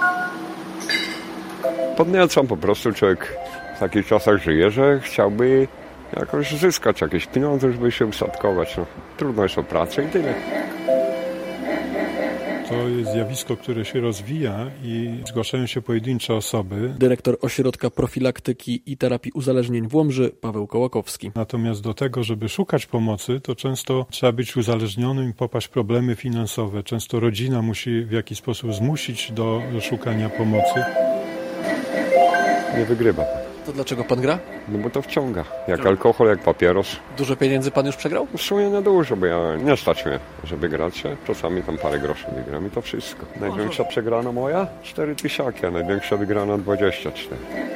Podniecam po prostu, człowiek w takich czasach żyje, że chciałby jakoś zyskać jakieś pieniądze, żeby się ustatkować. No, trudno jest o pracę i tyle. To jest zjawisko, które się rozwija i zgłaszają się pojedyncze osoby. Dyrektor Ośrodka Profilaktyki i Terapii Uzależnień w Łomży, Paweł Kołakowski. Natomiast do tego, żeby szukać pomocy, to często trzeba być uzależnionym i popaść w problemy finansowe. Często rodzina musi w jakiś sposób zmusić do szukania pomocy. Nie wygrywa. To dlaczego pan gra? No bo to wciąga. Jak alkohol, jak papieros. Dużo pieniędzy pan już przegrał? W sumie nie dużo, bo ja nie stać mnie, żeby grać. Czasami tam parę groszy wygram i to wszystko. Największa przegrana moja? 4000, a największa wygrana 24.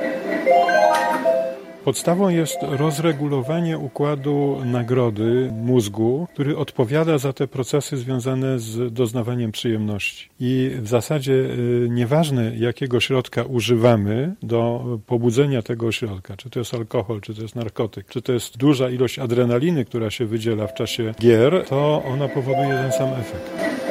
Podstawą jest rozregulowanie układu nagrody mózgu, który odpowiada za te procesy związane z doznawaniem przyjemności. I w zasadzie nieważne, jakiego środka używamy do pobudzenia tego środka, czy to jest alkohol, czy to jest narkotyk, czy to jest duża ilość adrenaliny, która się wydziela w czasie gier, to ona powoduje ten sam efekt.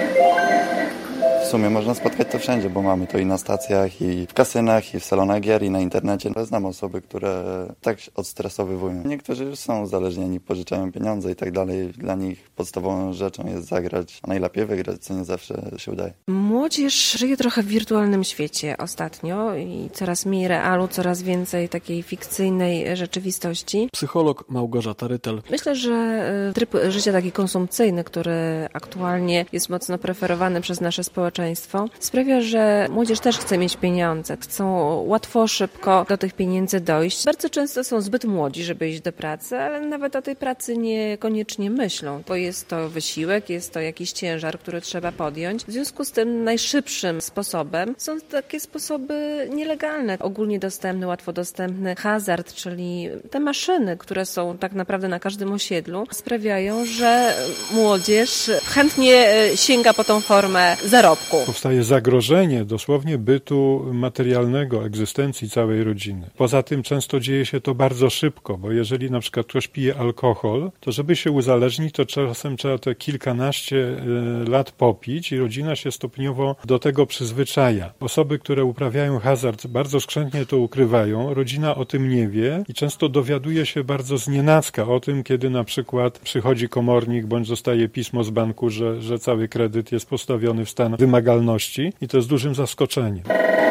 W sumie można spotkać to wszędzie, bo mamy to i na stacjach, i w kasynach, i w salonach gier, i na internecie. Znam osoby, które tak odstresowywują. Niektórzy już są uzależnieni, pożyczają pieniądze i tak dalej. Dla nich podstawową rzeczą jest zagrać, a najlepiej wygrać, co nie zawsze się udaje. Młodzież żyje trochę w wirtualnym świecie ostatnio i coraz mniej realu, coraz więcej takiej fikcyjnej rzeczywistości. Psycholog Małgorzata Rytel. Myślę, że tryb życia taki konsumpcyjny, który aktualnie jest mocno preferowany przez nasze społeczeństwo, sprawia, że młodzież też chce mieć pieniądze. Chcą łatwo, szybko do tych pieniędzy dojść. Bardzo często są zbyt młodzi, żeby iść do pracy, ale nawet o tej pracy niekoniecznie myślą, bo jest to wysiłek, jest to jakiś ciężar, który trzeba podjąć. W związku z tym najszybszym sposobem są takie sposoby nielegalne, ogólnie dostępny, łatwo dostępny hazard, czyli te maszyny, które są tak naprawdę na każdym osiedlu, sprawiają, że młodzież chętnie sięga po tą formę zarobku. Powstaje zagrożenie dosłownie bytu materialnego, egzystencji całej rodziny. Poza tym często dzieje się to bardzo szybko, bo jeżeli na przykład ktoś pije alkohol, to żeby się uzależnić, to czasem trzeba te kilkanaście lat popić i rodzina się stopniowo do tego przyzwyczaja. Osoby, które uprawiają hazard, bardzo skrzętnie to ukrywają, rodzina o tym nie wie i często dowiaduje się bardzo znienacka o tym, kiedy na przykład przychodzi komornik bądź dostaje pismo z banku, że cały kredyt jest postawiony w stan wymagalności i to jest dużym zaskoczeniem.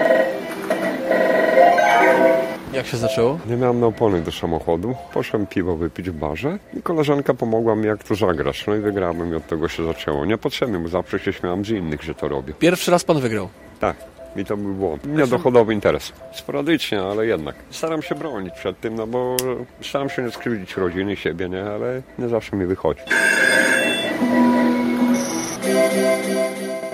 Jak się zaczęło? Nie miałem na opony do samochodu. Poszłem piwo wypić w barze i koleżanka pomogła mi, jak to zagrać. No i wygrałem i od tego się zaczęło. Niepotrzebnie, bo zawsze się śmiałem z innych, że to robię. Pierwszy raz pan wygrał? Tak. I to był błąd. Niedochodowy interes. Sporadycznie, ale jednak. Staram się bronić przed tym, no bo staram się nie skrzywdzić rodziny, siebie, nie, ale nie zawsze mi wychodzi.